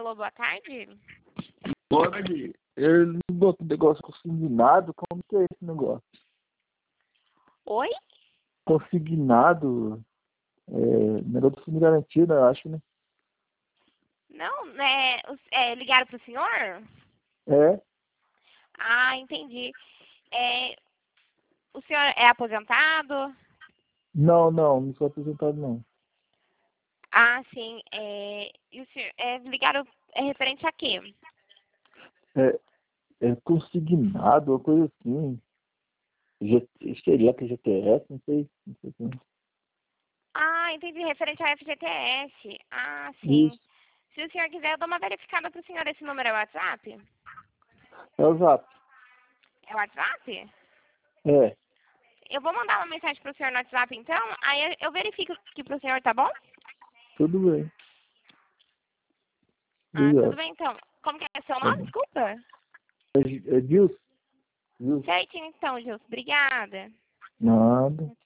Alô, boa tarde. Pode. Ele não botou um negócio consignado? Como que é esse negócio? Oi? Consignado? Negócio de fundo garantido, eu acho, né? Não, ligaram pro senhor? É? Ah, entendi. É, o senhor é aposentado? Não sou aposentado, não. Ah, sim. E o senhor, ligaram, é referente a quê? É, é consignado, uma coisa assim. Sei lá que é GTS, não sei como. Ah, entendi, referente ao FGTS. Ah, sim. Isso, Se o senhor quiser, eu dou uma verificada pro senhor. Esse número é o WhatsApp? é o Zap. É o WhatsApp? É, Eu vou mandar uma mensagem pro senhor no WhatsApp, então. Aí eu verifico aqui pro senhor, tá bom? tudo bem. Ah, tudo Obrigado. bem, então. Como que é seu Tá nome? bom. Desculpa. É Dilson? Dilson? Certinho, então, Gilson. Obrigada. Nada.